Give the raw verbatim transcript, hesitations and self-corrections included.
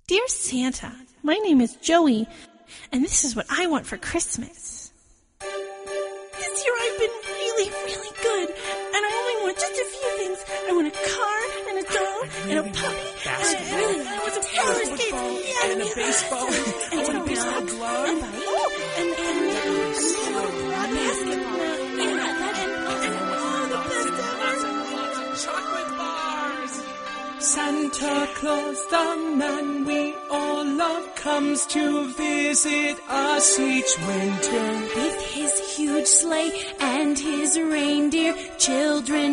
Dear Santa, my name is Joey, and this is what I want for Christmas. This year I've been really, really good, and I only want just a few things. I want a car, and a doll, and a puppy, and a, really, I want some roller skates, yeah, and a baseball, and, I want a baseball dog, glove, and, oh, and, and, and, and a basketball, yeah, that, and, and all the best ever. Chocolate bars. Santa Claus, the man we all love, comes to visit us each winter. With his huge sleigh and his reindeer, children